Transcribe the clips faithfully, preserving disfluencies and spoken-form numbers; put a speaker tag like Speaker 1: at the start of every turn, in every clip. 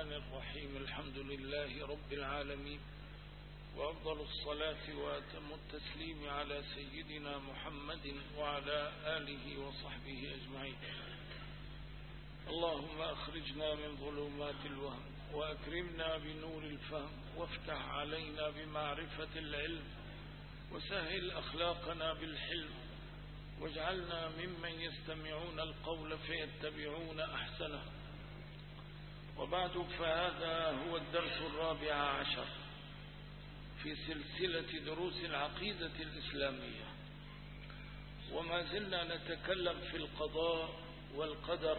Speaker 1: الرحمن الرحيم. الحمد لله رب العالمين، وأفضل الصلاة وأتم التسليم على سيدنا محمد وعلى آله وصحبه أجمعين. اللهم أخرجنا من ظلمات الوهم وأكرمنا بنور الفهم، وافتح علينا بمعرفة العلم، وسهل أخلاقنا بالحلم، واجعلنا ممن يستمعون القول فيتبعون أحسنه. وبعد، فهذا هو الدرس الرابع عشر في سلسلة دروس العقيدة الإسلامية، وما زلنا نتكلم في القضاء والقدر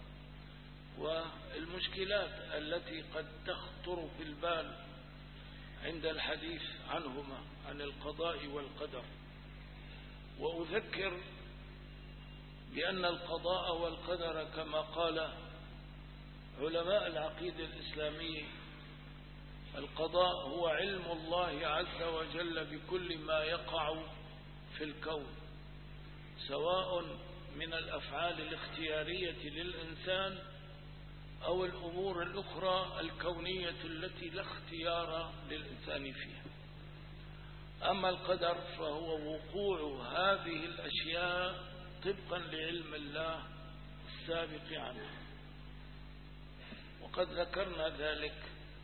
Speaker 1: والمشكلات التي قد تخطر في البال عند الحديث عنهما، عن القضاء والقدر. وأذكر بأن القضاء والقدر كما قال علماء العقيدة الإسلامية، القضاء هو علم الله عز وجل بكل ما يقع في الكون، سواء من الأفعال الاختيارية للإنسان أو الأمور الأخرى الكونية التي لا اختيار للإنسان فيها. أما القدر فهو وقوع هذه الأشياء طبقا لعلم الله السابق عنه، وقد ذكرنا ذلك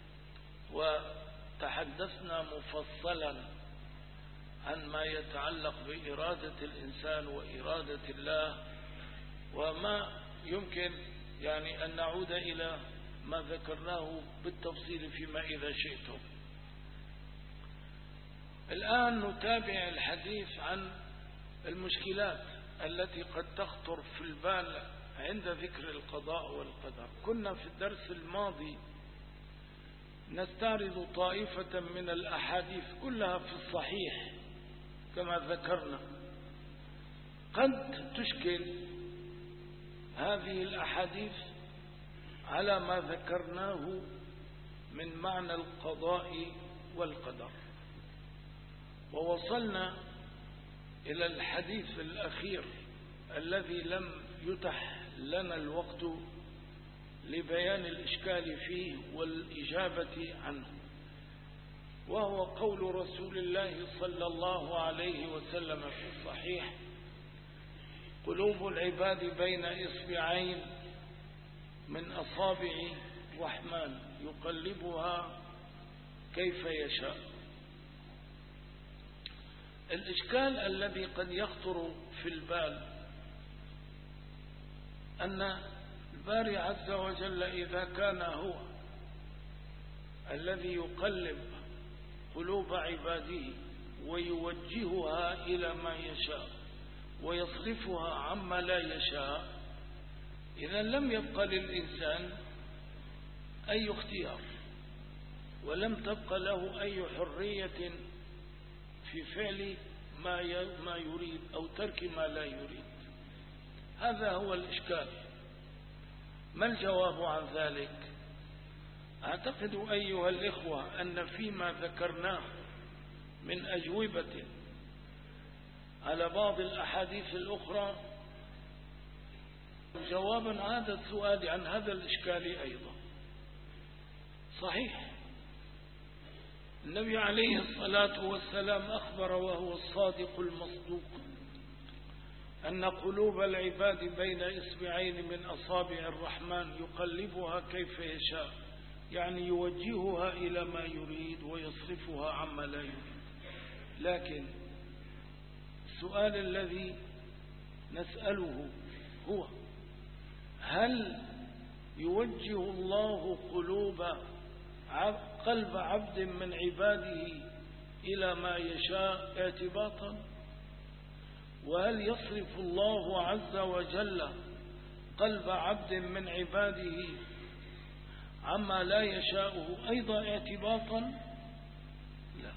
Speaker 1: وتحدثنا مفصلا عن ما يتعلق بإرادة الإنسان وإرادة الله، وما يمكن يعني أن نعود إلى ما ذكرناه بالتفصيل فيما إذا شئتم. الآن نتابع الحديث عن المشكلات التي قد تخطر في البال عند ذكر القضاء والقدر. كنا في الدرس الماضي نستعرض طائفة من الأحاديث كلها في الصحيح كما ذكرنا. قد تشكل هذه الأحاديث على ما ذكرناه من معنى القضاء والقدر، ووصلنا إلى الحديث الأخير الذي لم يتح لنا الوقت لبيان الإشكال فيه والإجابة عنه، وهو قول رسول الله صلى الله عليه وسلم في الصحيح: قلوب العباد بين إصبعين من أصابع الرحمن يقلبها كيف يشاء. الإشكال الذي قد يخطر في البال أن الباري عز وجل إذا كان هو الذي يقلب قلوب عباده ويوجهها إلى ما يشاء ويصرفها عما لا يشاء، إذا لم يبقى للإنسان أي اختيار، ولم تبقى له أي حرية في فعل ما ما يريد أو ترك ما لا يريد. هذا هو الإشكال. ما الجواب عن ذلك؟ أعتقد أيها الإخوة أن فيما ذكرناه من أجوبة على بعض الأحاديث الأخرى جوابا عن هذا السؤال عن هذا الإشكال أيضا. صحيح، النبي عليه الصلاة والسلام أخبر وهو الصادق المصدوق أن قلوب العباد بين إصبعين من أصابع الرحمن يقلبها كيف يشاء، يعني يوجهها إلى ما يريد ويصرفها عما لا يريد. لكن السؤال الذي نسأله هو: هل يوجه الله قلوب قلب عبد من عباده إلى ما يشاء اعتباطا؟ وهل يصرف الله عز وجل قلب عبد من عباده عما لا يشاءه أيضا اعتباطا؟ لا.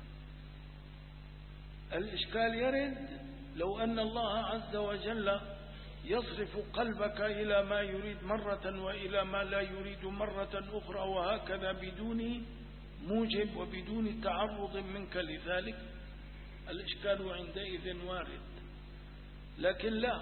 Speaker 1: الإشكال يرد لو أن الله عز وجل يصرف قلبك إلى ما يريد مرة وإلى ما لا يريد مرة أخرى، وهكذا بدون موجب وبدون تعرض منك لذلك، الإشكال عندئذ وارد. لكن لا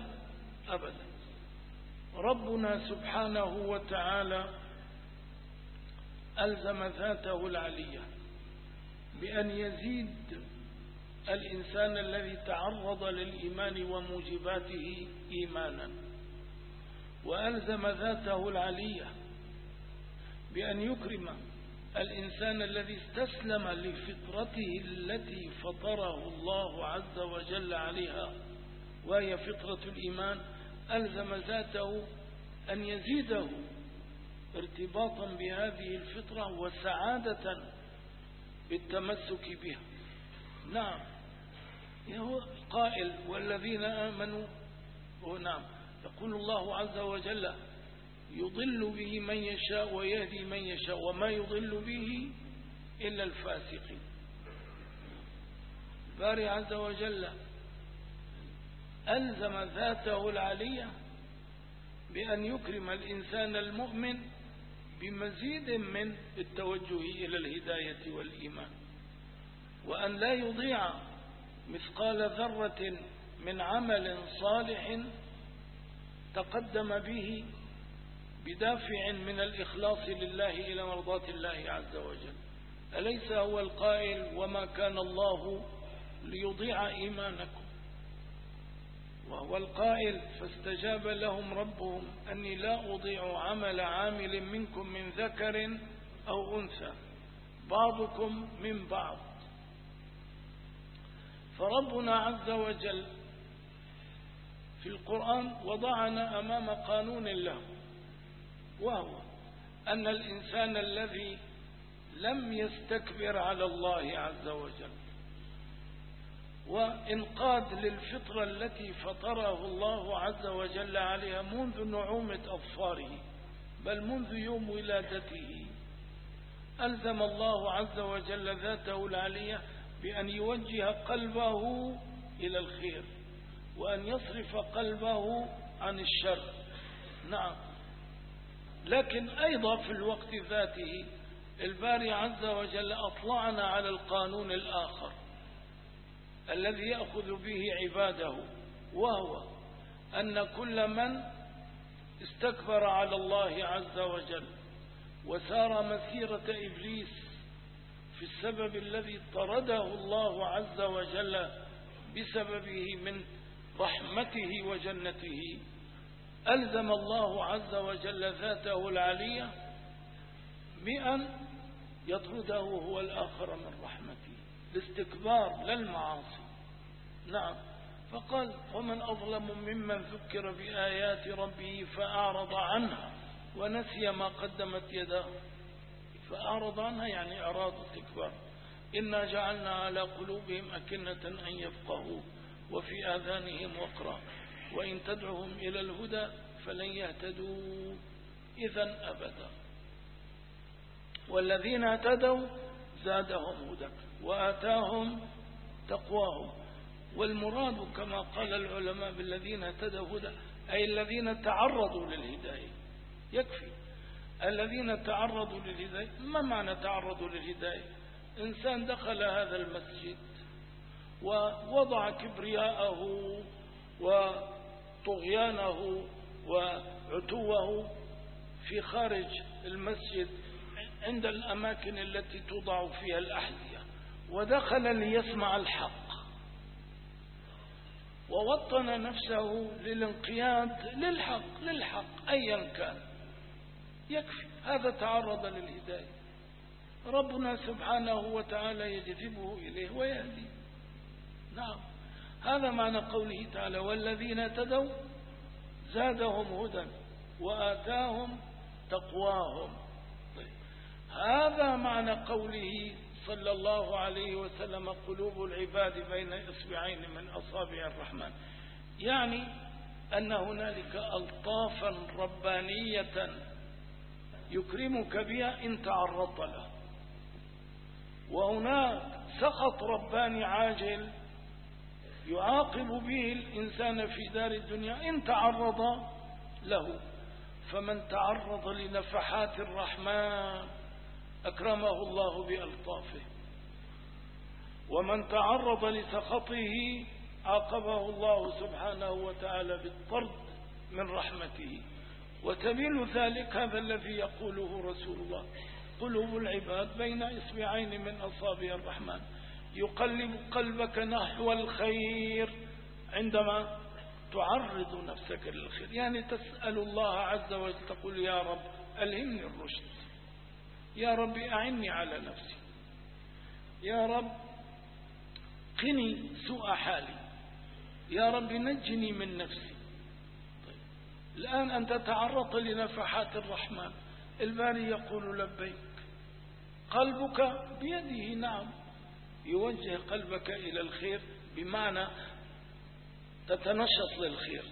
Speaker 1: أبدا، ربنا سبحانه وتعالى ألزم ذاته العلية بأن يزيد الإنسان الذي تعرض للإيمان وموجباته إيمانا، وألزم ذاته العلية بأن يكرم الإنسان الذي استسلم لفطرته التي فطره الله عز وجل عليها وهي فطرة الإيمان. ألزم ذاته أن يزيده ارتباطا بهذه الفطرة وسعادة بالتمسك بها. نعم، هو قائل والذين آمنوا، ونعم يقول الله عز وجل يضل به من يشاء ويهدي من يشاء وما يضل به إلا الفاسقين. الباري عز وجل ألزم ذاته العلية بأن يكرم الإنسان المؤمن بمزيد من التوجه إلى الهداية والإيمان، وأن لا يضيع مثقال ذرة من عمل صالح تقدم به بدافع من الإخلاص لله إلى مرضاة الله عز وجل. أليس هو القائل وما كان الله ليضيع إيمانكم، وهو القائل فاستجاب لهم ربهم أني لا أضيع عمل عامل منكم من ذكر أو أنثى بعضكم من بعض. فربنا عز وجل في القرآن وضعنا أمام قانون له، وهو أن الإنسان الذي لم يستكبر على الله عز وجل وانقاد للفطرة التي فطره الله عز وجل عليها منذ نعومة أظفاره بل منذ يوم ولادته، ألزم الله عز وجل ذاته العلية بأن يوجه قلبه إلى الخير وأن يصرف قلبه عن الشر. نعم، لكن أيضا في الوقت ذاته الباري عز وجل أطلعنا على القانون الآخر الذي يأخذ به عباده، وهو أن كل من استكبر على الله عز وجل وسار مسيرة إبليس في السبب الذي طرده الله عز وجل بسببه من رحمته وجنته، ألزم الله عز وجل ذاته العلية بأن يطرده هو الآخر من رحمته، الاستكبار للمعاصي. نعم، فقال ومن أظلم ممن ذكر بآيات ربه فأعرض عنها ونسي ما قدمت يداه. فأعرض عنها يعني أراد استكبار. إنا جعلنا على قلوبهم أكنة أن يفقهوا وفي آذانهم وقرا وإن تدعهم إلى الهدى فلن يهتدوا إذا أبدا. والذين اهتدوا زادهم هدى وآتاهم تقواهم. والمراد كما قال العلماء بالذين اهتدوا هدى أي الذين تعرضوا للهداية. يكفي الذين تعرضوا للهداية. ما معنى تعرضوا للهداية؟ إنسان دخل هذا المسجد ووضع كبرياءه وطغيانه وعتوه في خارج المسجد عند الأماكن التي توضع فيها الأحذية، ودخل ليسمع الحق ووطن نفسه للانقياد للحق للحق أيا كان. يكفي هذا تعرض للهداية. ربنا سبحانه وتعالى يجذبه إليه ويهديه. نعم، هذا معنى قوله تعالى والذين اهتدوا زادهم هدى وآتاهم تقواهم. طيب. هذا معنى قوله صلى الله عليه وسلم قلوب العباد بين إصبعين من أصابع الرحمن، يعني أن هنالك ألطافا ربانية يكرمك بها إن تعرضت له، وهناك سخط رباني عاجل يعاقب به الإنسان في دار الدنيا إن تعرض له. فمن تعرض لنفحات الرحمن أكرمه الله بألطافه، ومن تعرض لسخطه عاقبه الله سبحانه وتعالى بالطرد من رحمته. وتبين ذلك هذا الذي يقوله رسول الله قلوب العباد بين إصبعين من أصابع الرحمن، يقلب قلبك نحو الخير عندما تعرض نفسك للخير. يعني تسأل الله عز وجل، تقول يا رب ألهمني الرشد، يا رب أعني على نفسي، يا رب قني سوء حالي، يا رب نجني من نفسي. طيب. الآن أنت تعرضت لنفحات الرحمن، الباري يقول لبيك، قلبك بيده، نعم، يوجه قلبك إلى الخير، بمعنى تتنشط للخير،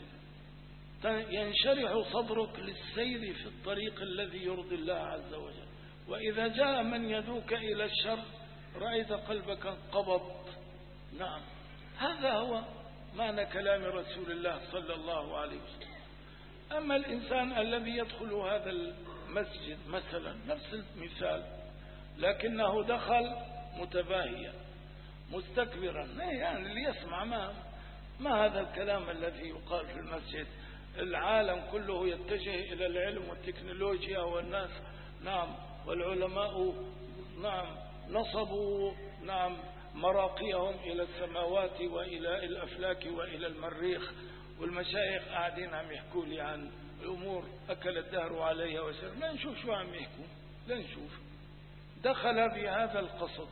Speaker 1: ينشرح صدرك للسير في الطريق الذي يرضي الله عز وجل. وإذا جاء من يدوك إلى الشر رأيت قلبك انقبض. نعم، هذا هو معنى كلام رسول الله صلى الله عليه وسلم. أما الإنسان الذي يدخل هذا المسجد مثلا، نفس المثال، لكنه دخل متباهيا مستكبرا، يعني ليسمع ما ما هذا الكلام الذي يقال في المسجد، العالم كله يتجه إلى العلم والتكنولوجيا والناس، نعم، والعلماء نعم نصبوا نعم مراقيهم إلى السماوات وإلى الأفلاك وإلى المريخ، والمشايخ قاعدين عم يحكوا لي عن الأمور أكل الدهر عليها وسلم، لا نشوف شو عم يحكوا، لا نشوف. دخل بهذا القصد،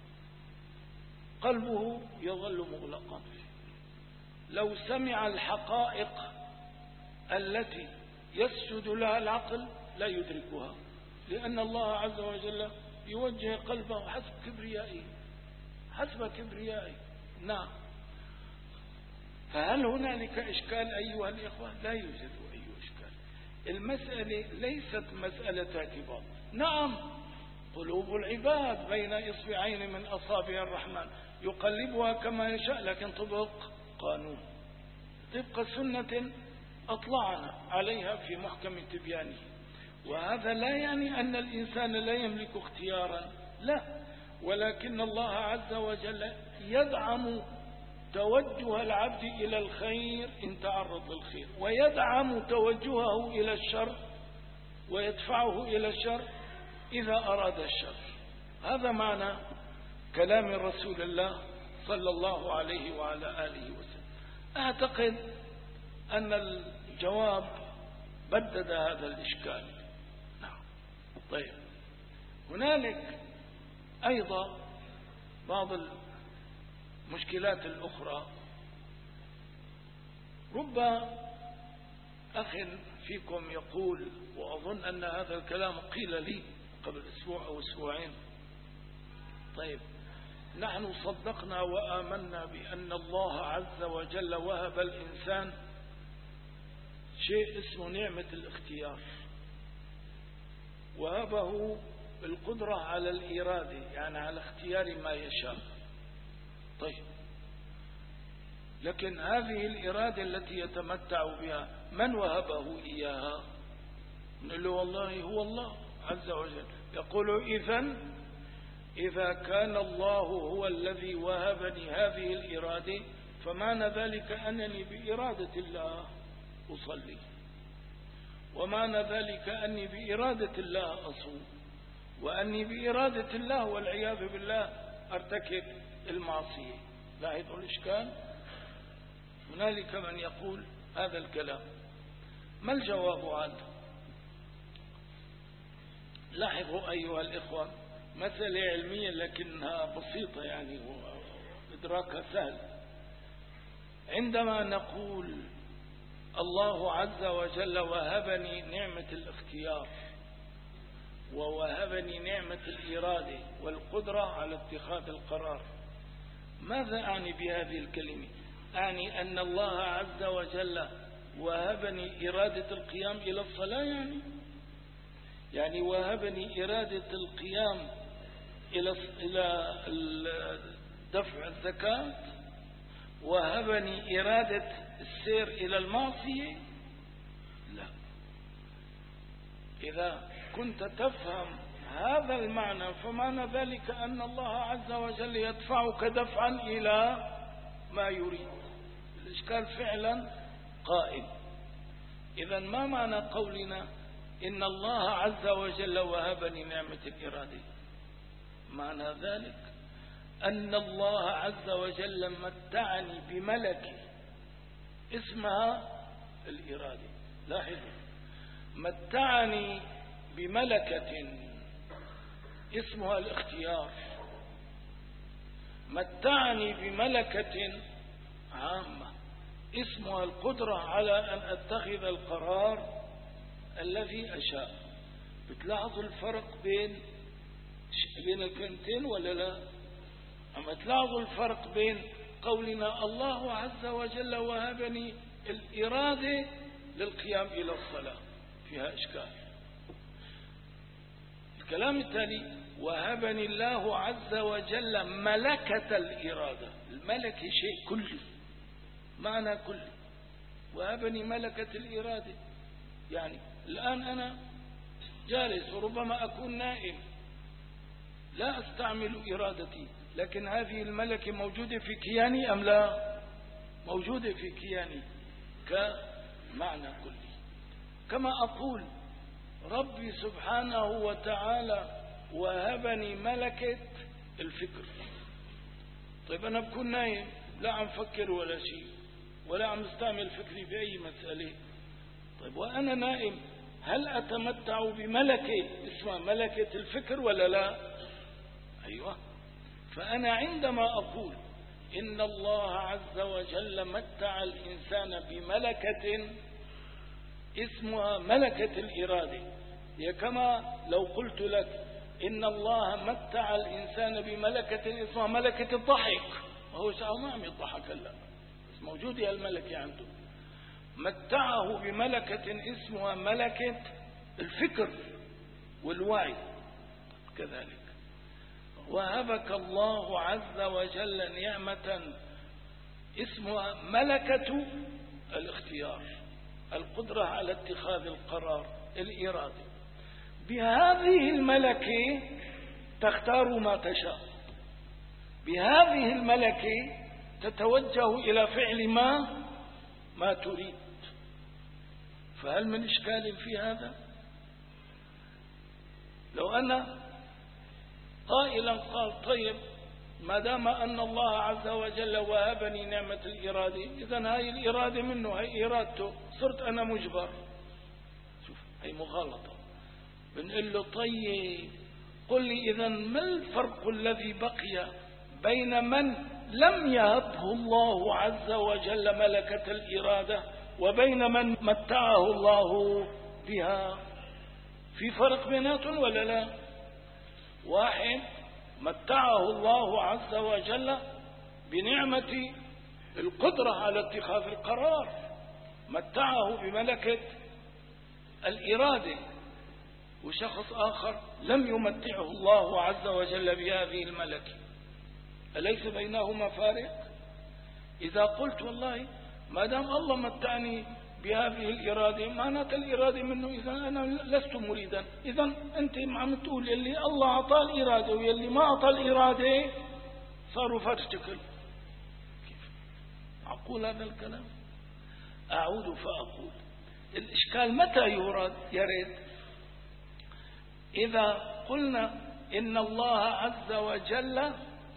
Speaker 1: قلبه يظل مغلقا فيه. لو سمع الحقائق التي يسجد لها العقل لا يدركها، لأن الله عز وجل يوجه قلبه حسب كبريائه، حسب كبريائه. نعم. فهل هنالك إشكال أيها الإخوة؟ لا يوجد أي إشكال. المسألة ليست مسألة اعتباط. نعم، قلوب العباد بين إصبعين من أصابع الرحمن يقلبها كما يشاء، لكن طبق قانون، طبق سنة أطلعنا عليها في محكم تبيانه. وهذا لا يعني أن الإنسان لا يملك اختيارا، لا، ولكن الله عز وجل يدعم توجه العبد إلى الخير إن تعرض للخير، ويدعم توجهه إلى الشر ويدفعه إلى الشر إذا أراد الشر. هذا معنى كلام رسول الله صلى الله عليه وعلى آله وسلم. أعتقد أن الجواب بدد هذا الإشكال. نعم. طيب، هنالك أيضا بعض المشكلات الأخرى. رب أخ فيكم يقول، وأظن أن هذا الكلام قيل لي قبل أسبوع أو أسبوعين، طيب، نحن صدقنا وآمنا بأن الله عز وجل وهب الإنسان شيء اسمه نعمة الاختيار، وهبه القدرة على الإرادة، يعني على اختيار ما يشاء. طيب، لكن هذه الإرادة التي يتمتع بها من وهبه إياها؟ نقول له والله هو الله عز وجل. يقول إذن إذا كان الله هو الذي وهبني هذه الإرادة، فمعنى ذلك أنني بإرادة الله أصلي، ومعنى ذلك أني بإرادة الله أصوم، وأني بإرادة الله والعياذ بالله أرتكب المعصية. لاحظوا الإشكال؟ هنالك من يقول هذا الكلام. ما الجواب عنه؟ لاحظوا أيها الإخوة، مسألة علمية لكنها بسيطة، يعني إدراكها سهل. عندما نقول الله عز وجل وهبني نعمة الاختيار، ووهبني نعمة الإرادة والقدرة على اتخاذ القرار، ماذا أعني بهذه الكلمة؟ أعني أن الله عز وجل وهبني إرادة القيام إلى الصلاة، يعني يعني وهبني إرادة القيام إلى إلى دفع الزكاة، وهبني إرادة السير إلى المعصية. لا، إذا كنت تفهم هذا المعنى فمعنى ذلك أن الله عز وجل يدفعك دفعا إلى ما يريد. الإشكال فعلا قائم. إذا ما معنى قولنا إن الله عز وجل وهبني نعمة الإرادة، معنى ذلك أن الله عز وجل متعني بملكة اسمها الإرادة. لاحظوا، متعني بملكة اسمها الاختيار، متعني بملكة عامة اسمها القدرة على أن أتخذ القرار الذي أشاء. بتلاحظوا الفرق بين بين الكلمتين ولا لا؟ أما تلاحظوا الفرق بين قولنا الله عز وجل وهبني الإرادة للقيام إلى الصلاة، فيها إشكال. الكلام التالي وهبني الله عز وجل ملكة الإرادة. الملكة شيء كلي، معنى كلي. وهبني ملكة الإرادة، يعني الآن أنا جالس وربما أكون نائم لا أستعمل إرادتي، لكن هذه الملكة موجودة في كياني أم لا؟ موجودة في كياني كمعنى كلي. كما أقول ربي سبحانه وتعالى وهبني ملكة الفكر. طيب أنا بكون نايم لا عم فكر ولا شيء ولا عم استعمل فكري في أي مسألة. طيب وأنا نائم هل أتمتع بملكة اسمها ملكة الفكر ولا لا؟ أيوة. فأنا عندما أقول إن الله عز وجل متع الإنسان بملكة اسمها ملكة الإرادة، هي كما لو قلت لك إن الله متع الإنسان بملكة اسمها ملكة الضحك، وهو ساعة ما عم يضحك هلا بس موجودة الملكة عنده. متعه بملكة اسمها ملكة الفكر والوعي كذلك. وهبك الله عز وجل نعمة اسمها ملكة الاختيار، القدرة على اتخاذ القرار، الإرادة. بهذه الملكة تختار ما تشاء، بهذه الملكة تتوجه إلى فعل ما ما تريد. فهل من إشكال في هذا؟ لو أن قائلا قال طيب ما دام أن الله عز وجل وهبني نعمة الإرادة، إذن هاي الإرادة منه، هاي إرادته، صرت أنا مجبر. شوف هاي مغالطة. بنقول له طيب قل لي إذن ما الفرق الذي بقي بين من لم يهبه الله عز وجل ملكة الإرادة وبين من متعه الله بها؟ في فرق بيناتهم ولا لا؟ واحد متعه الله عز وجل بنعمة القدرة على اتخاذ القرار، متعه بملكة الإرادة، وشخص آخر لم يمتعه الله عز وجل بهذه الملكة. أليس بينهما فارق؟ إذا قلت والله ما دام الله متعني بهذه الإرادة معناتها الإرادة منه، إذا أنا لست مريدا، إذا أنت عم تقول يلي الله أعطى الإرادة ويلي ما أعطى الإرادة صاروا فرشتكل. كيف أقول هذا الكلام؟ أعود فأقول الإشكال متى يراد يرد؟ إذا قلنا إن الله عز وجل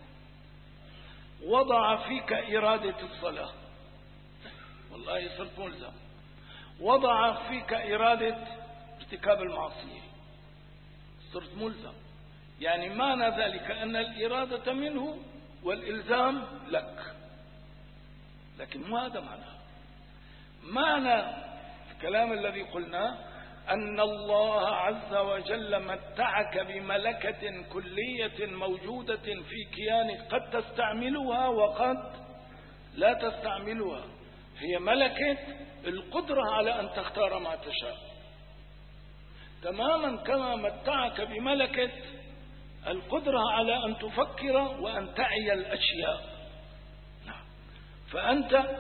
Speaker 1: وضع فيك إرادة الصلاة، والله صرت ملزم، وضع فيك إرادة ارتكاب المعصية، صرت ملزم. يعني معنى ذلك أن الإرادة منه والإلزام لك، لكن مو هذا معنى معنى الكلام الذي قلناه أن الله عز وجل متعك بملكة كلية موجودة في كيانك، قد تستعملها وقد لا تستعملها. هي ملكة القدرة على أن تختار ما تشاء، تماما كما متعك بملكة القدرة على أن تفكر وأن تعي الأشياء. فأنت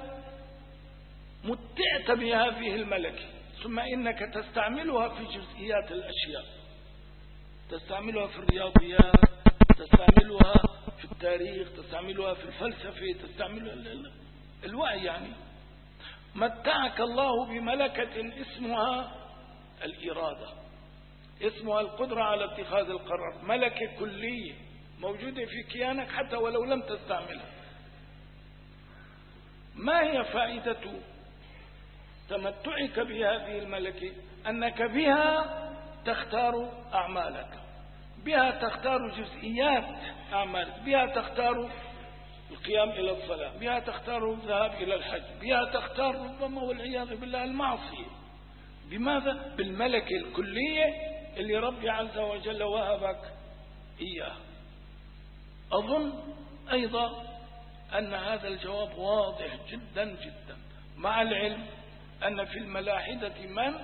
Speaker 1: متعت بهذه الملكة، ثم إنك تستعملها في جزئيات الأشياء، تستعملها في الرياضيات، تستعملها في التاريخ، تستعملها في الفلسفة، تستعملها الوعي. يعني متعك الله بملكة اسمها الإرادة. الإرادة، اسمها القدرة على اتخاذ القرار، ملكة كلية موجودة في كيانك حتى ولو لم تستعملها. ما هي فائدة تمتعك بهذه الملكة؟ أنك بها تختار أعمالك، بها تختار جزئيات أعمالك، بها تختار القيام إلى الصلاة، بها تختار الذهاب إلى الحج، بها تختار ربما والعياذ بالله المعصية. بماذا؟ بالملكة الكلية اللي ربي عز وجل وهبك إياه. أظن أيضا أن هذا الجواب واضح جدا جدا، مع العلم أن في الملاحدة من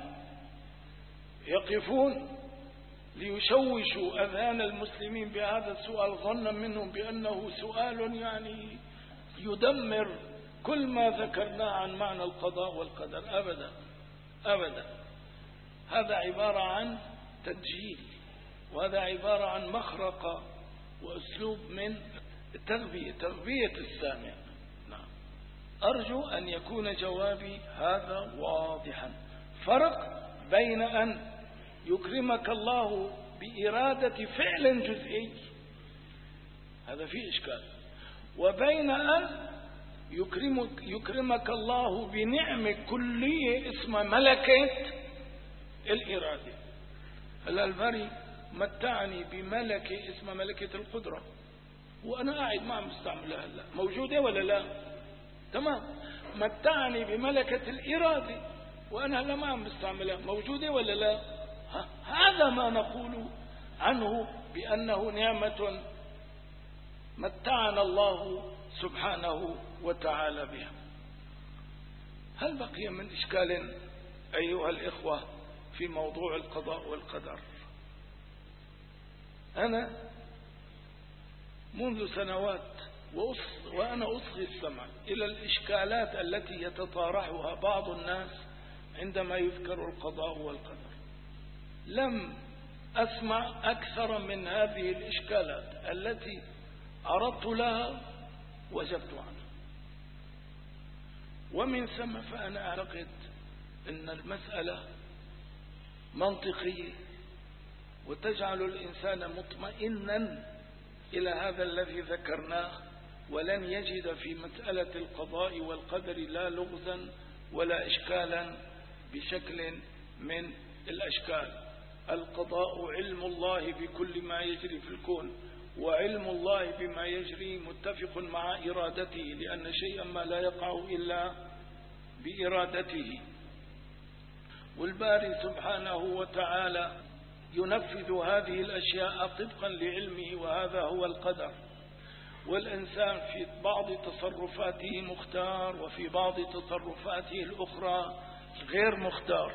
Speaker 1: يقفون ليشوشوا أذهان المسلمين بهذا السؤال ظنا منهم بأنه سؤال يعني يدمر كل ما ذكرناه عن معنى القضاء والقدر. أبدا أبدا، هذا عبارة عن تدجيل، وهذا عبارة عن مخرقة وأسلوب من التغبية، تغبية السامع. نعم، أرجو أن يكون جوابي هذا واضحا. فرق بين أن يكرمك الله بإرادة فعل جزئي، هذا فيه إشكال، وبين أن يكرمك, يكرمك الله بنعمة كلية اسمها ملكة الإرادة. هلا الباري متعني بملكة اسمها ملكة القدرة، وأنا قاعد ما عم بستعملها هلا، موجودة ولا لا؟ تمام. متعني بملكة الإرادة وأنا هلا ما عم بستعملها، موجودة ولا لا؟ هذا ما نقول عنه بأنه نعمة متعنا الله سبحانه وتعالى بها. هل بقي من إشكال أيها الإخوة في موضوع القضاء والقدر؟ أنا منذ سنوات وأنا أصغي السمع إلى الإشكالات التي يتطارحها بعض الناس عندما يذكر القضاء والقدر. لم أسمع أكثر من هذه الإشكالات التي عرضت لها وجبت عنها، ومن ثم فأنا أعتقد أن المسألة منطقية وتجعل الإنسان مطمئنا إلى هذا الذي ذكرناه، ولن يجد في مسألة القضاء والقدر لا لغزا ولا إشكالا بشكل من الأشكال. القضاء علم الله بكل ما يجري في الكون، وعلم الله بما يجري متفق مع إرادته، لأن شيئا ما لا يقع إلا بإرادته. والباري سبحانه وتعالى ينفذ هذه الأشياء طبقا لعلمه، وهذا هو القدر. والإنسان في بعض تصرفاته مختار، وفي بعض تصرفاته الأخرى غير مختار.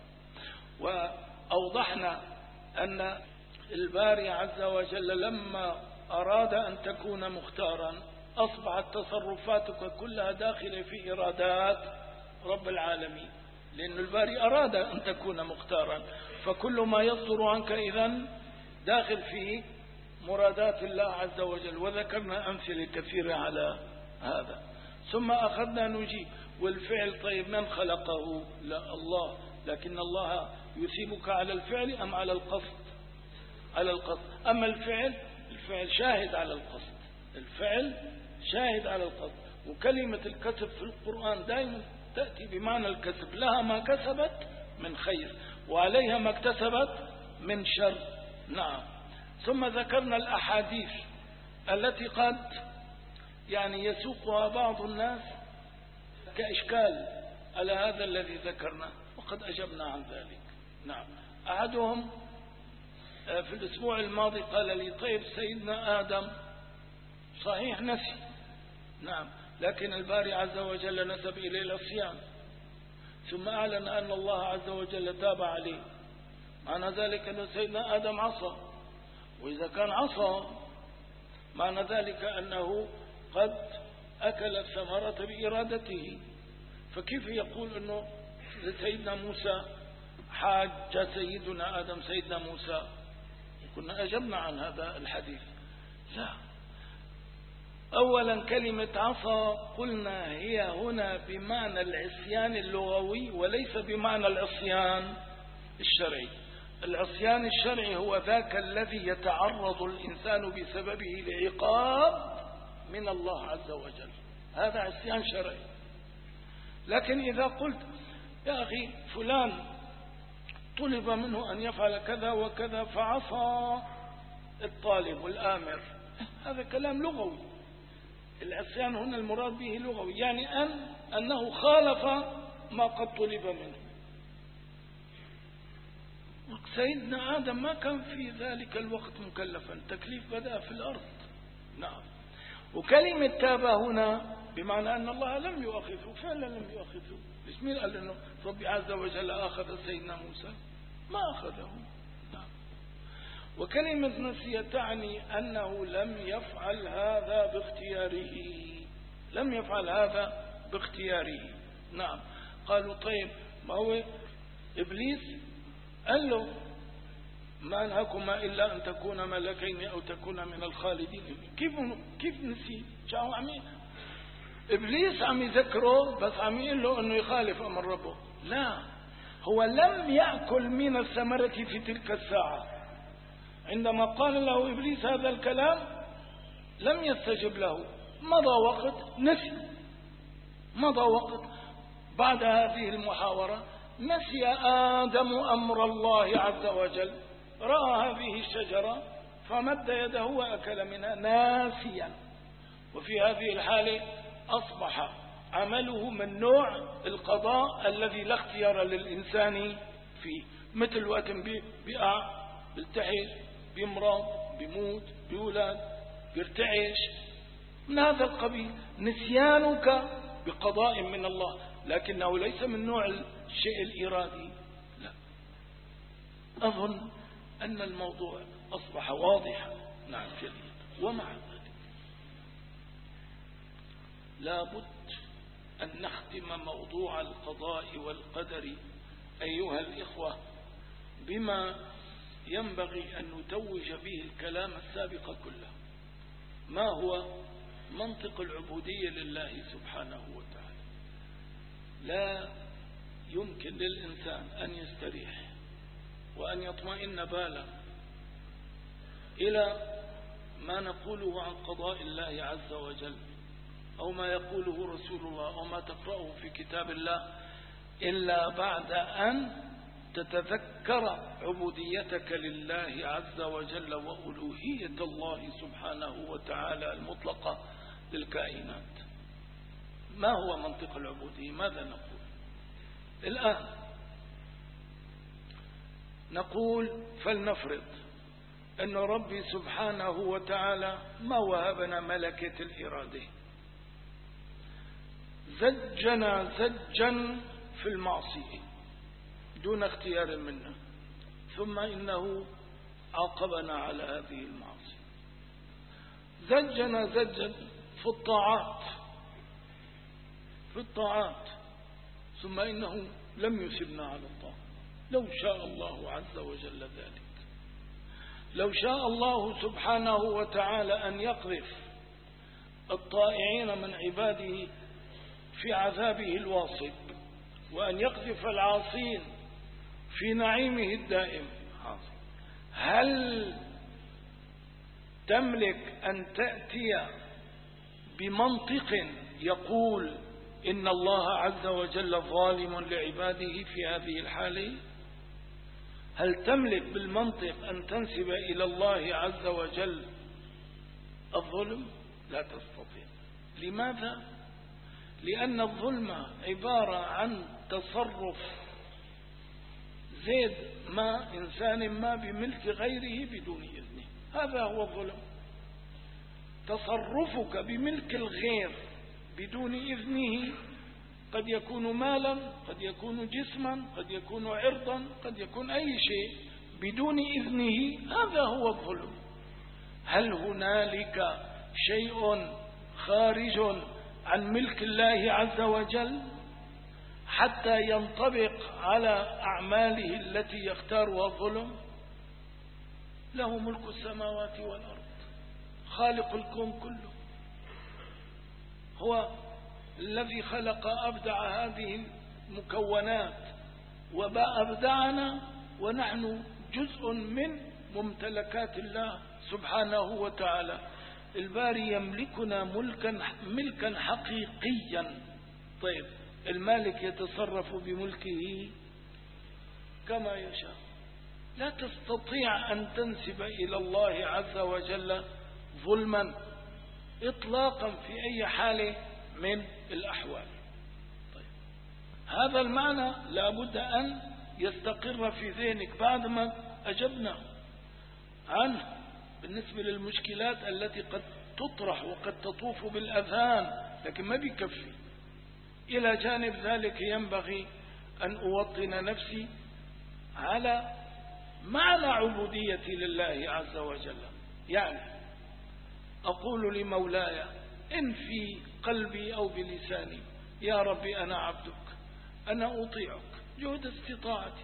Speaker 1: وأوضحنا أن الباري عز وجل لما أراد أن تكون مختارا أصبحت تصرفاتك كلها داخلة في إرادات رب العالمين، لأن الباري أراد أن تكون مختارا، فكل ما يصدر عنك إذن داخل في مرادات الله عز وجل. وذكرنا أمثلة كثيرة على هذا. ثم أخذنا نجيب والفعل، طيب من خلقه؟ لا الله، لكن الله يثيبك على الفعل أم على القصد؟ على القصد. أما الفعل، الفعل شاهد على القصد، الفعل شاهد على القصد. وكلمة الكسب في القرآن دائما تأتي بمعنى الكسب، لها ما كسبت من خير وعليها ما اكتسبت من شر. نعم. ثم ذكرنا الأحاديث التي قد يعني يسوقها بعض الناس كإشكال على هذا الذي ذكرنا، وقد أجبنا عن ذلك. نعم. أحدهم في الأسبوع الماضي قال لي طيب سيدنا آدم صحيح نسي، نعم، لكن الباري عز وجل نسب إليه العصيان، ثم أعلن أن الله عز وجل تاب عليه، معنى ذلك أن سيدنا آدم عصى، وإذا كان عصى معنى ذلك أنه قد أكل الثمرة بإرادته. فكيف يقول أنه سيدنا موسى حاج سيدنا آدم سيدنا موسى؟ كنا أجبنا عن هذا الحديث. لا، أولا كلمة عصى قلنا هي هنا بمعنى العصيان اللغوي وليس بمعنى العصيان الشرعي. العصيان الشرعي هو ذاك الذي يتعرض الإنسان بسببه لعقاب من الله عز وجل، هذا عصيان شرعي. لكن إذا قلت يا أخي فلان طلب منه أن يفعل كذا وكذا فعصى الطالب والآمر، هذا كلام لغوي. العصيان هنا المراد به لغوي، يعني أن أنه خالف ما قد طلب منه. سيدنا آدم ما كان في ذلك الوقت مكلفا، التكليف بدأ في الأرض. نعم. وكلمة تاب هنا بمعنى أن الله لم يؤاخذه، فعلا لم يؤاخذه. بس مين قال أنه ربي عز وجل أخذ سيدنا موسى؟ ما أخذه. نعم. وكلمة نسي تعني أنه لم يفعل هذا باختياره، لم يفعل هذا باختياره. نعم. قالوا طيب ما هو إبليس قال له ما أنهاكما إلا أن تكون ملكين أو تكون من الخالدين. كيف كيف نسي؟ شو عمي إبليس عم يذكره بس عم يقول له أنه يخالف أمر ربه. لا، هو لم يأكل من الثمرة في تلك الساعة. عندما قال له إبليس هذا الكلام لم يستجب له، مضى وقت نسي، مضى وقت. بعد هذه المحاورة نسي آدم أمر الله عز وجل، رأى هذه الشجرة فمد يده وأكل منها ناسيا. وفي هذه الحالة أصبح عمله من نوع القضاء الذي لا اختيار للإنسان فيه، مثل وقت بيقع بيلتحق بيمرض بيموت بيولد بيرتعش من هذا القبيل. نسيانك بقضاء من الله، لكنه ليس من نوع الشيء الإرادي. لا، أظن أن الموضوع أصبح واضحا. نعم جيد. ومع ذلك لابد أن نختم موضوع القضاء والقدر أيها الإخوة بما ينبغي أن نتوج به الكلام السابق كله. ما هو منطق العبودية لله سبحانه وتعالى؟ لا يمكن للإنسان أن يستريح وأن يطمئن بالا إلى ما نقوله عن قضاء الله عز وجل أو ما يقوله رسول الله أو ما تقرأه في كتاب الله إلا بعد أن تتذكر عبوديتك لله عز وجل وألوهية الله سبحانه وتعالى المطلقة للكائنات. ما هو منطق العبودية؟ ماذا نقول الآن؟ نقول فلنفرض أن ربي سبحانه وتعالى ما وهبنا ملكة الإرادة، زجنا زجا في المعصية دون اختيار منا، ثم إنه عاقبنا على هذه المعصية. زجنا زجا في الطاعات في الطاعات ثم إنه لم يسبنا على الطاعة. لو شاء الله عز وجل ذلك، لو شاء الله سبحانه وتعالى أن يقذف الطائعين من عباده في عذابه الواصب وأن يقذف العاصين في نعيمه الدائم، هل تملك أن تأتي بمنطق يقول إن الله عز وجل ظالم لعباده في هذه الحالة؟ هل تملك بالمنطق أن تنسب إلى الله عز وجل الظلم؟ لا تستطيع. لماذا؟ لأن الظلم عبارة عن تصرف زيد ما إنسان ما بملك غيره بدون إذنه، هذا هو الظلم. تصرفك بملك الغير بدون إذنه، قد يكون مالا، قد يكون جسما، قد يكون عرضا، قد يكون أي شيء بدون إذنه، هذا هو الظلم. هل هنالك شيء خارج عن ملك الله عز وجل حتى ينطبق على أعماله التي يختارها الظلم؟ له ملك السماوات والأرض، خالق الكون كله، هو الذي خلق أبدع هذه المكونات وأبدعنا ونحن جزء من ممتلكات الله سبحانه وتعالى. الباري يملكنا ملكا ملكا حقيقيا. طيب المالك يتصرف بملكه كما يشاء. لا تستطيع أن تنسب إلى الله عز وجل ظلما إطلاقا في أي حال من الأحوال. طيب هذا المعنى لابد أن يستقر في ذهنك بعدما أجبنا عنه بالنسبة للمشكلات التي قد تطرح وقد تطوف بالأذهان، لكن ما بيكفي. إلى جانب ذلك ينبغي أن أوطن نفسي على معنى عبوديتي لله عز وجل. يعني أقول لمولاي إن في قلبي أو بلساني يا ربي أنا عبدك، أنا أطيعك جهد استطاعتي،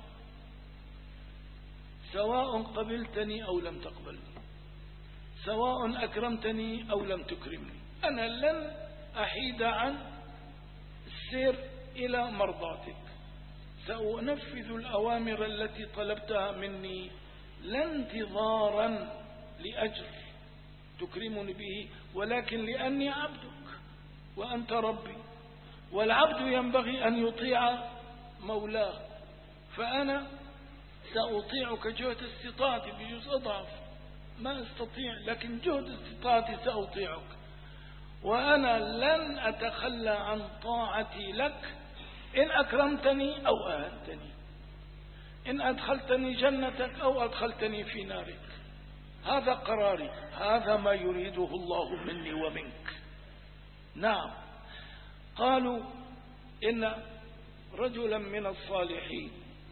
Speaker 1: سواء قبلتني أو لم تقبلني، سواء أكرمتني أو لم تكرمني، أنا لن أحيد عن السير إلى مرضاتك، سأنفذ الأوامر التي طلبتها مني لا انتظارا لأجر تكرمني به، ولكن لأني عبدك وأنت ربي، والعبد ينبغي أن يطيع مولاه، فأنا سأطيعك جهد استطاعتي، بجزء أضعف ما أستطيع لكن جهد استطاعتي سأطيعك، وأنا لن أتخلى عن طاعتي لك إن أكرمتني أو أهنتني، إن أدخلتني جنتك أو أدخلتني في نارك. هذا قراري، هذا ما يريده الله مني ومنك. نعم. قالوا إن رجلا من الصالحين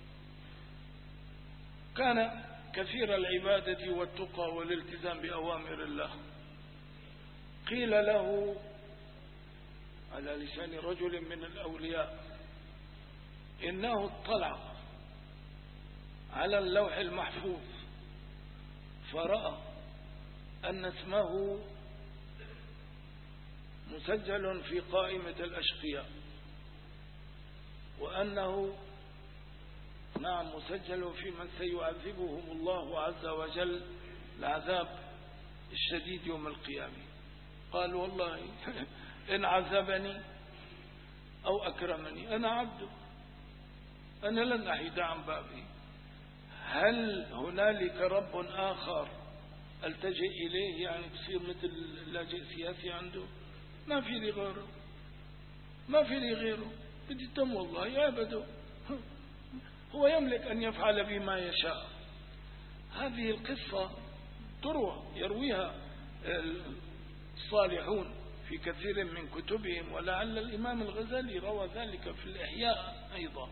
Speaker 1: كان كثير العبادة والتقى والالتزام بأوامر الله، قيل له على لسان رجل من الأولياء إنه اطلع على اللوح المحفوظ فرأى أن اسمه مسجل في قائمة الأشقياء، وأنه نعم مسجل في من سيعذبهم الله عز وجل العذاب الشديد يوم القيامة. قال والله إن عذبني أو أكرمني أنا عبده، أنا لن أحيد عن بابي. هل هنالك رب آخر ألتجئ إليه يعني تصير مثل اللاجئ سياسي عنده؟ ما في لي غيره، ما في لي غيره، بدي تم والله يعبده، هو يملك أن يفعل بما يشاء. هذه القصة تروى يرويها الصالحون في كثير من كتبهم، ولعل الإمام الغزالي روى ذلك في الإحياء أيضا.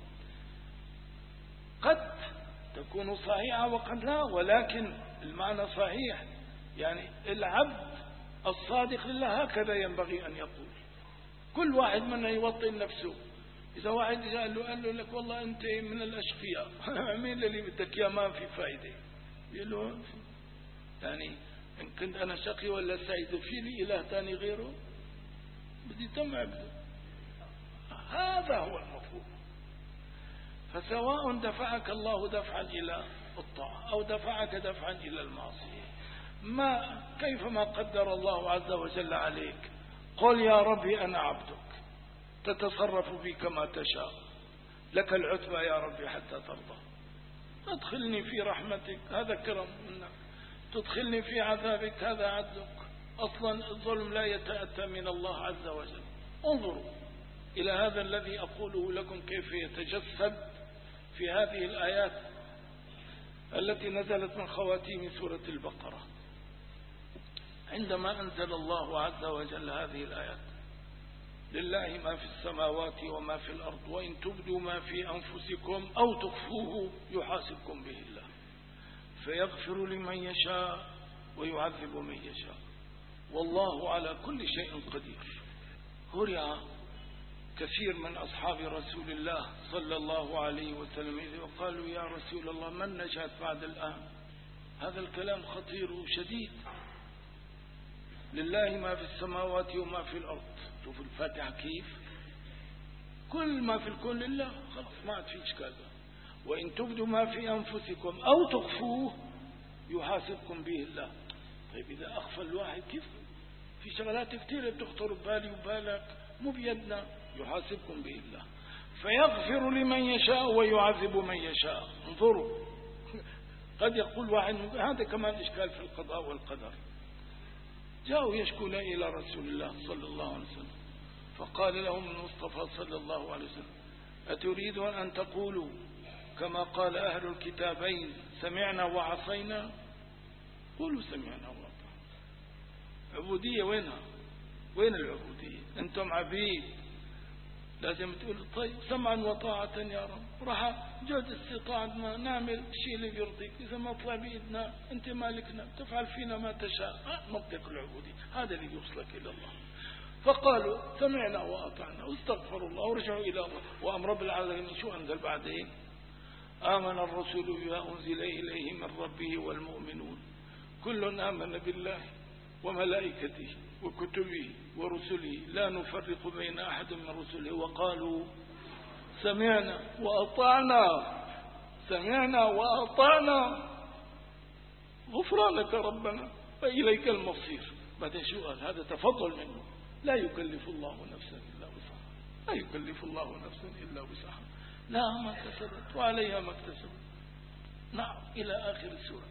Speaker 1: قد تكون صحيحة وقد لا، ولكن المعنى صحيح. يعني العبد الصادق لله هكذا ينبغي أن يقول. كل واحد منا يوطن نفسه. إذا واحد قال له قال له لك والله أنت من الأشقياء مين اللي بدك يا ما في فائدة، يقول له يعني إن كنت أنا شقي ولا سعيد في لي إله ثاني غيره، بدي تم عبده. هذا هو المفروض. فسواء دفعك الله دفعا إلى الطاعة أو دفعك دفعا إلى المعصية، ما كيفما قدر الله عز وجل عليك، قل يا ربي أنا عبدك تتصرف بي كما تشاء، لك العتبى يا ربي حتى ترضى. ادخلني في رحمتك هذا كرم منك، تدخلني في عذابك هذا عدلك. أصلا الظلم لا يتأتى من الله عز وجل. انظروا إلى هذا الذي أقوله لكم كيف يتجسد في هذه الآيات التي نزلت من خواتيم سورة البقرة. عندما أنزل الله عز وجل هذه الآيات: لله ما في السماوات وما في الأرض وإن تبدوا ما في أنفسكم أو تخفوه يحاسبكم به الله فيغفر لمن يشاء ويعذب من يشاء والله على كل شيء قدير. هرع كثير من أصحاب رسول الله صلى الله عليه وسلم وقالوا يا رسول الله من نجاة بعد الآن؟ هذا الكلام خطير وشديد. لله ما في السماوات وما في الأرض. شوفوا الفاتحة كيف كل ما في الكون لله، خلاص ما عاد في إشكال. وإن تبدوا ما في أنفسكم أو تخفوه يحاسبكم به الله. طيب إذا أخفى الواحد كيف؟ في شغلات كثيرة بتخطر ببالي وبالك مو بيدنا، يحاسبكم به الله فيغفر لمن يشاء ويعذب من يشاء. انظروا، قد يقول واحد هذا كمان إشكال في القضاء والقدر. جاءوا يشكون إلى رسول الله صلى الله عليه وسلم فقال لهم المصطفى صلى الله عليه وسلم أتريدون أن تقولوا كما قال أهل الكتابين سمعنا وعصينا؟ قولوا سمعنا وعصينا. عبودية وينها؟ وين العبودية؟ أنتم عبيد، لازم تقول طيب سمعا وطاعة يا رب، راح جهد استطاعتنا نعمل الشيء اللي بيرضيك، إذا ما طلع بإيدنا أنت مالكنا تفعل فينا ما تشاء. منطق العبودية هذا اللي يوصلك إلى الله. فقالوا سمعنا وأطعنا واستغفروا الله ورجعوا إلى الله. وأم رب العالمين شو أنزل بعدين؟ آمن الرسول بما أنزل إليه من ربه والمؤمنون كل آمن بالله وملائكته وكتبه ورسله لا نفرق بين أحد من رسله وقالوا سمعنا وأطعنا سمعنا وأطعنا غفرانك ربنا وإليك المصير. بعدين شو قال؟ هذا تفضل منه. لا يكلف الله نفسا إلا وسعها، لا يكلف الله نفسا إلا وسعها، لا ما كسبت وعليها ما اكتسبت. نعم إلى آخر السورة.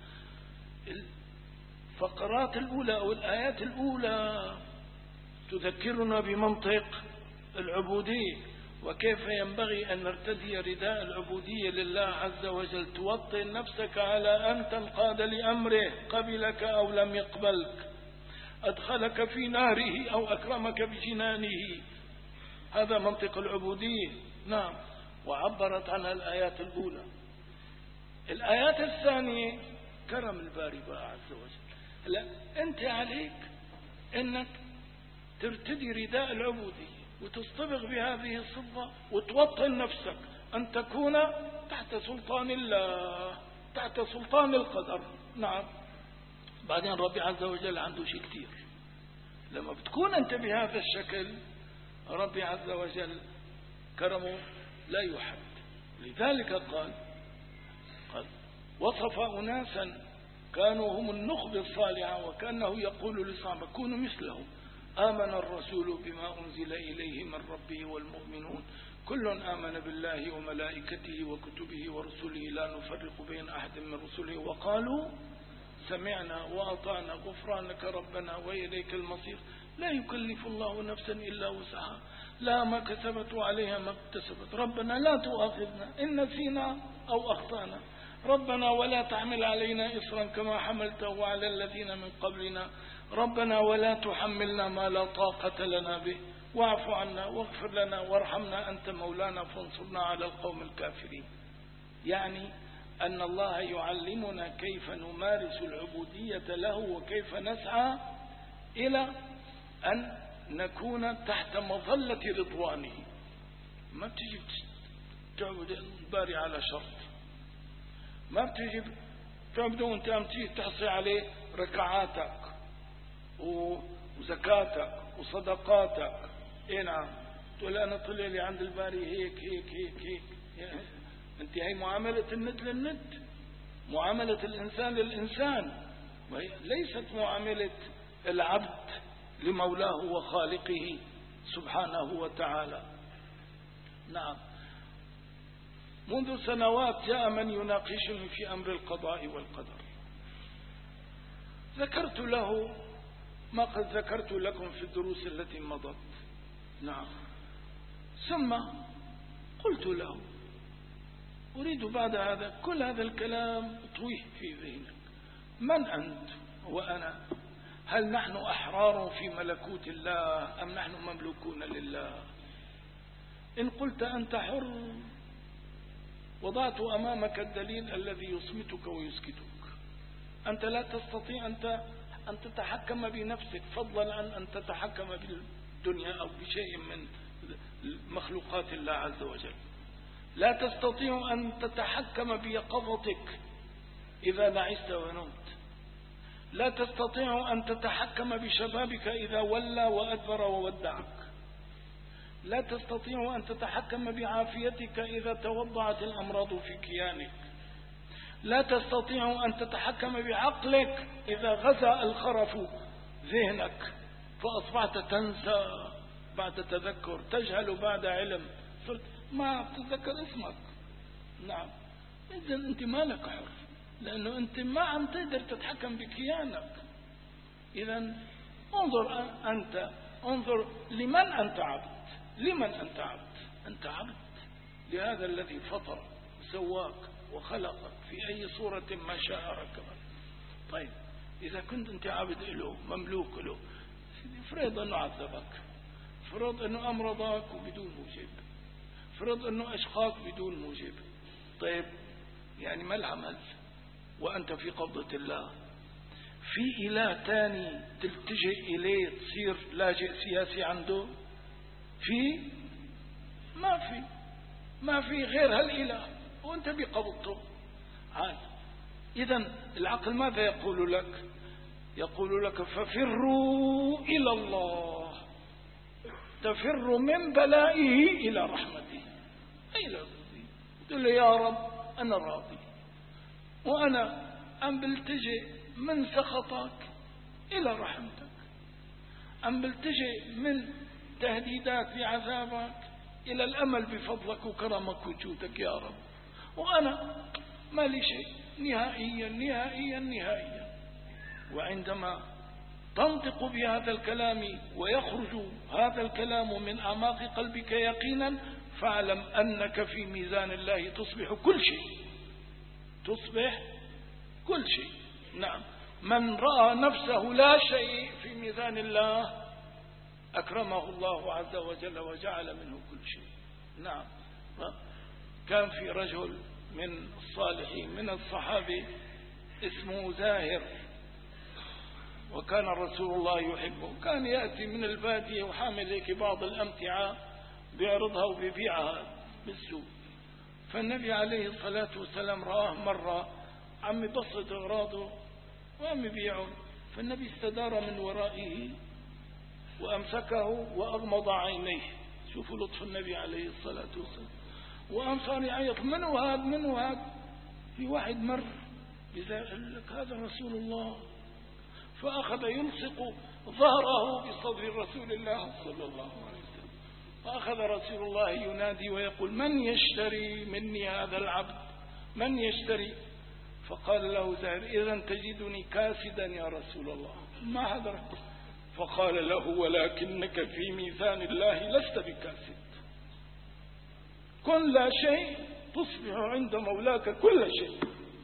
Speaker 1: الفقرات الأولى أو الآيات الأولى تذكرنا بمنطق العبودية وكيف ينبغي أن نرتدي رداء العبودية لله عز وجل. توطن نفسك على أن تنقاد لأمره، قبلك أو لم يقبلك، أدخلك في ناره أو أكرمك بجنانه. هذا منطق العبودية. نعم. وعبرت عنها الآيات الأولى. الآيات الثانية كرم الباري بقى عز وجل. هلا أنت عليك أنك ترتدي رداء العبودية وتصطبغ بهذه الصفة وتوطن نفسك أن تكون تحت سلطان الله، تحت سلطان القدر. نعم. بعدين ربي عز وجل عنده شيء كتير. لما بتكون أنت بهذا الشكل ربي عز وجل كرمه لا يحد. لذلك قال قال وصف أناسا كانوا هم النخبة الصالحة وكأنه يقول لصحابه كونوا مثلهم آمن الرسول بما أنزل إليه من ربه والمؤمنون كل آمن بالله وملائكته وكتبه ورسله لا نفرق بين أحد من رسله وقالوا سمعنا وأطعنا غفرانك ربنا وإليك المصير. لا يكلف الله نفسا إلا وسعها، لا ما كسبت وعليها ما اكتسبت. ربنا لا تؤاخذنا إن نسينا أو أخطأنا، ربنا ولا تحمل علينا إصرا كما حملته على الذين من قبلنا، ربنا ولا تحملنا ما لا طاقة لنا به واعف عنا واغفر لنا وارحمنا أنت مولانا فانصرنا على القوم الكافرين. يعني أن الله يعلمنا كيف نمارس العبودية له وكيف نسعى إلى أن نكون تحت مظلة رضوانه. ما بتجي تعبد الباري على شرط، ما بتجي تعبده وانت عم تيجي تحصي عليه ركعاتك وزكاتك وصدقاتك. اي نعم. تقول انا طلع لي عند الباري هيك هيك هيك هيك. يعني انت هي معاملة الند للند، معاملة الانسان للانسان، ليست معاملة العبد لمولاه وخالقه سبحانه وتعالى. نعم. منذ سنوات جاء من يناقشني في أمر القضاء والقدر، ذكرت له ما قد ذكرت لكم في الدروس التي مضت. نعم. ثم قلت له أريد بعد هذا كل هذا الكلام اطويه في ذهنك. من أنت وأنا؟ هل نحن أحرار في ملكوت الله أم نحن مملوكون لله؟ إن قلت أنت حر وضعت أمامك الدليل الذي يصمتك ويسكتك. أنت لا تستطيع أنت أن تتحكم بنفسك فضلا عن أن تتحكم بالدنيا أو بشيء من مخلوقات الله عز وجل. لا تستطيع أن تتحكم بيقظتك إذا نعست ونمت. لا تستطيع أن تتحكم بشبابك إذا ولى وأدبر وودعك. لا تستطيع أن تتحكم بعافيتك إذا توضعت الأمراض في كيانك. لا تستطيع أن تتحكم بعقلك إذا غزا الخرف ذهنك فأصبحت تنسى بعد تذكر، تجهل بعد علم، صرت ما تتذكر اسمك. نعم، إذا أنت ما لك حر، لأنه أنت ما عم تقدر تتحكم بكيانك. إذا انظر أنت، انظر لمن أنت عبد. لمن أنت عبد؟ أنت عبد لهذا الذي فطر سواك وخلقك في أي صورة ما شاء ركبك. طيب إذا كنت أنت عبد له، مملوك له، افرض أنه عذبك، افرض أنه أمرضك بدون موجب، افرض أنه أشقاك بدون موجب. طيب يعني ما العمل وأنت في قبضة الله؟ في إله تاني تلتجئ إليه تصير لاجئ سياسي عنده؟ في؟ ما في، ما في غير هالإله وأنت بقبضته. عاد إذن العقل ماذا يقول لك؟ يقول لك ففروا إلى الله، تفر من بلائه إلى رحمته. أي لا ترضي، تقول له يا رب أنا راضي، وأنا أم بلتجئ من سخطك إلى رحمتك، أم بلتجئ من تهديدات بعذابك إلى الأمل بفضلك وكرمك وجودك يا رب، وأنا ما لي شيء نهائيا نهائيا نهائيا. وعندما تنطق بهذا الكلام ويخرج هذا الكلام من أعماق قلبك يقينا، فاعلم أنك في ميزان الله تصبح كل شيء، تصبح كل شيء. نعم، من رأى نفسه لا شيء في ميزان الله أكرمه الله عز وجل وجعل منه كل شيء. نعم، كان في رجل من الصالحين من الصحابة اسمه زاهر، وكان رسول الله يحبه. كان يأتي من البادية وحامل هيك بعض الأمتعة بيعرضها وبيبيعها بالسوق. فالنبي عليه الصلاة والسلام رآه مرة عم يبسط أغراضه وعم يبيعه، فالنبي استدار من ورائه وأمسكه وأغمض عينيه. شوفوا لطف النبي عليه الصلاة والسلام. وقام صار يعيط، منو هذا منو هذا؟ في واحد مر قال لك هذا رسول الله، فأخذ يلصق ظهره بصدر رسول الله صلى الله عليه وسلم. فأخذ رسول الله ينادي ويقول من يشتري مني هذا العبد؟ من يشتري؟ فقال له زاهر إذن تجدني كاسدا يا رسول الله، ما هذا؟ فقال له ولكنك في ميزان الله لست بكاسد، كن لا شيء تصبح عند مولاك كل شيء.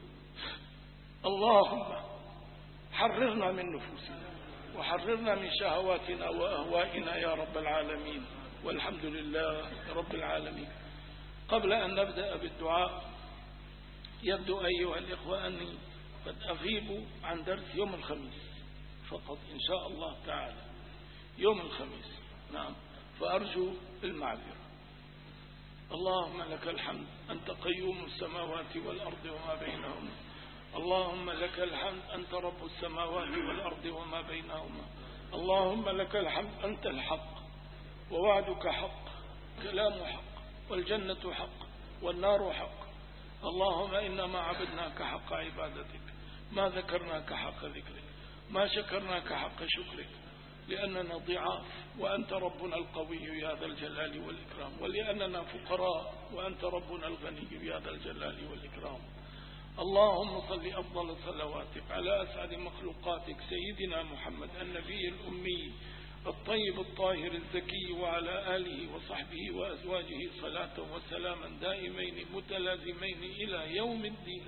Speaker 1: اللهم حررنا من نفوسنا وحررنا من شهواتنا وأهوائنا يا رب العالمين، والحمد لله رب العالمين. قبل أن نبدأ بالدعاء، يبدو أيها الإخوة أني قد أغيب عن درس يوم الخميس فقط إن شاء الله تعالى، يوم الخميس. نعم، فأرجو المعذرة. اللهم لك الحمد أنت قيوم السماوات والأرض وما بينهما، اللهم لك الحمد أنت رب السماوات والأرض وما بينهما، اللهم لك الحمد أنت الحق ووعدك حق، كلام حق، والجنة حق والنار حق. اللهم إنما عبدناك حق عبادتك، ما ذكرناك حق ذكرك، ما شكرناك حق شكرك، لأننا ضعاف وأنت ربنا القوي يا ذا الجلال والإكرام، ولأننا فقراء وأنت ربنا الغني يا ذا الجلال والإكرام. اللهم صل أفضل صلواتك على أسعد مخلوقاتك سيدنا محمد النبي الأمي الطيب الطاهر الزكي، وعلى آله وصحبه وأزواجه صلاة وسلاما دائمين متلازمين إلى يوم الدين.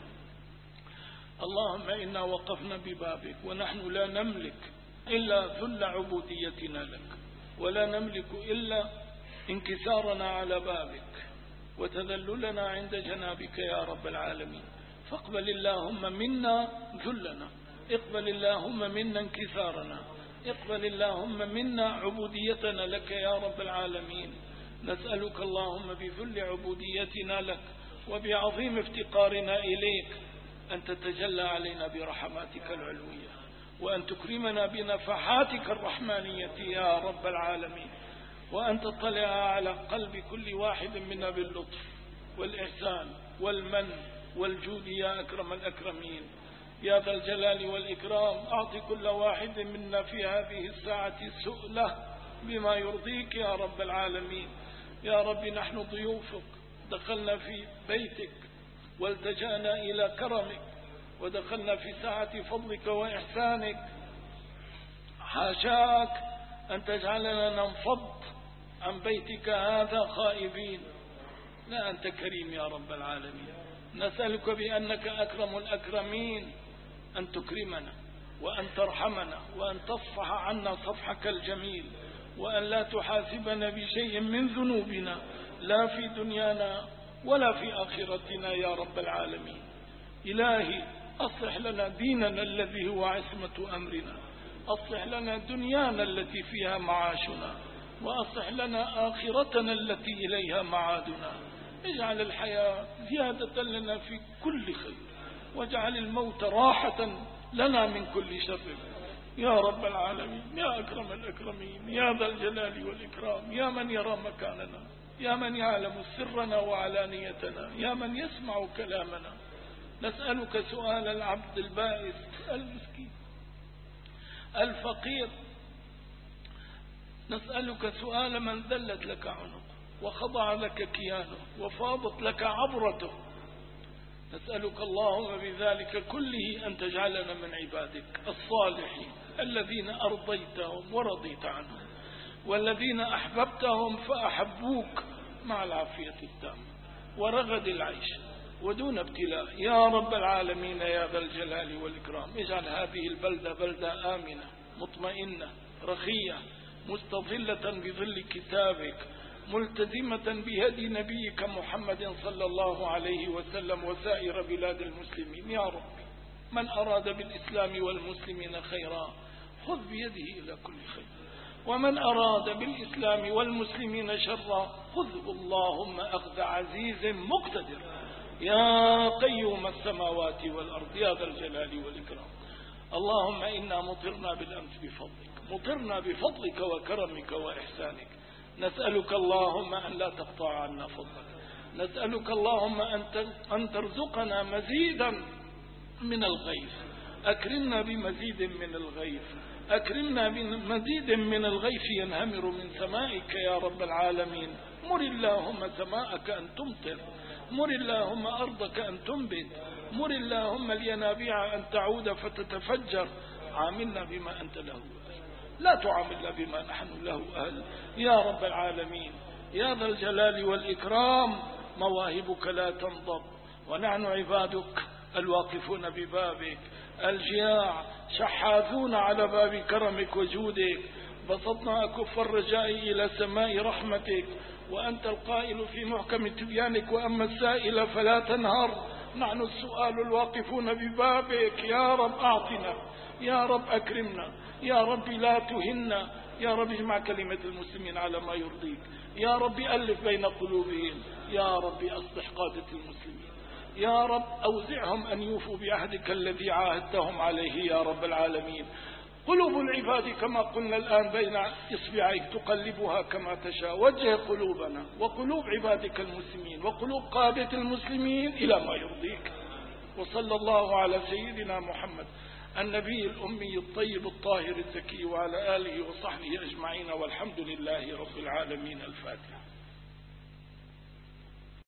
Speaker 1: اللهم إنا وقفنا ببابك ونحن لا نملك إلا ذل عبوديتنا لك، ولا نملك إلا انكسارنا على بابك وتذللنا عند جنابك يا رب العالمين. فاقبل اللهم منا ذلنا، اقبل اللهم منا انكسارنا، اقبل اللهم منا عبوديتنا لك يا رب العالمين. نسألك اللهم بذل عبوديتنا لك وبعظيم افتقارنا إليك أن تتجلى علينا برحماتك العلوية، وأن تكرمنا بنفحاتك الرحمانية يا رب العالمين، وأن تطلع على قلب كل واحد منا باللطف والإحسان والمن والجود يا أكرم الأكرمين يا ذا الجلال والإكرام. أعط كل واحد منا في هذه الساعة سؤله بما يرضيك يا رب العالمين. يا رب نحن ضيوفك، دخلنا في بيتك والتجأنا إلى كرمك، ودخلنا في ساعة فضلك وإحسانك. حاشاك أن تجعلنا ننفض عن بيتك هذا خائبين. لا، أنت كريم يا رب العالمين. نسألك بأنك أكرم الأكرمين أن تكرمنا وأن ترحمنا وأن تصفح عنا صفحك الجميل، وأن لا تحاسبنا بشيء من ذنوبنا لا في دنيانا ولا في آخرتنا يا رب العالمين. إلهي أصلح لنا ديننا الذي هو عصمة أمرنا، أصلح لنا دنيانا التي فيها معاشنا، وأصلح لنا آخرتنا التي إليها معادنا. اجعل الحياة زيادة لنا في كل خير، واجعل الموت راحة لنا من كل شر يا رب العالمين. يا أكرم الأكرمين يا ذا الجلال والإكرام، يا من يرى مكاننا، يا من يعلم سرنا وعلانيتنا، يا من يسمع كلامنا. نسألك سؤال العبد البائس المسكين الفقير، نسألك سؤال من ذلت لك عنقه وخضع لك كيانه وفاضت لك عبرته. نسألك اللهم بذلك كله أن تجعلنا من عبادك الصالحين الذين أرضيتهم ورضيت عنهم، والذين أحببتهم فأحبوك مع العافية التامة ورغد العيش ودون ابتلاء يا رب العالمين يا ذا الجلال والإكرام. اجعل هذه البلدة بلدة آمنة مطمئنة رخية مستظلة بظل كتابك، ملتزمة بهدي نبيك محمد صلى الله عليه وسلم وسائر بلاد المسلمين. يا رب من أراد بالإسلام والمسلمين خيرا خذ بيده إلى كل خير، ومن أراد بالإسلام والمسلمين شرا خذه اللهم أخذ عزيز مقتدر يا قيوم السماوات والأرض يا ذا الجلال والإكرام. اللهم إنا مطرنا بالأمس بفضلك، مطرنا بفضلك وكرمك وإحسانك. نسألك اللهم أن لا تقطع عنا فضلك، نسألك اللهم أن ترزقنا مزيدا من الغيث، أكرمنا بمزيد من الغيث، أكرمنا بمزيد من الغيث ينهمر من سمائك يا رب العالمين. مر اللهم سماءك أن تمطر، مر اللهم أرضك أن تنبت، مر اللهم الينابيع أن تعود فتتفجر. عاملنا بما أنت له أهل، لا تعاملنا بما نحن له أهل يا رب العالمين يا ذا الجلال والإكرام. مواهبك لا تنضب، ونحن عبادك الواقفون ببابك الجياع شحاثون على باب كرمك وجودك. بسطنا أكف الرجاء إلى سماء رحمتك، وأنت القائل في محكم تبيانك وأما السائل فلا تنهر. نحن السؤال الواقفون ببابك يا رب أعطنا، يا رب أكرمنا، يا رب لا تهنا، يا رب اجمع كلمة المسلمين على ما يرضيك، يا رب ألف بين قلوبهم، يا رب أصلح قادة المسلمين، يا رب أوزعهم أن يوفوا بعهدك الذي عاهدتهم عليه يا رب العالمين. قلوب العباد كما قلنا الآن بين إصبعيك تقلبها كما تشاء. وجه قلوبنا وقلوب عبادك المسلمين وقلوب قادة المسلمين إلى ما يرضيك. وصلى الله على سيدنا محمد النبي الأمي الطيب الطاهر الزكي وعلى آله وصحبه أجمعين، والحمد لله رب العالمين. الفاتحة.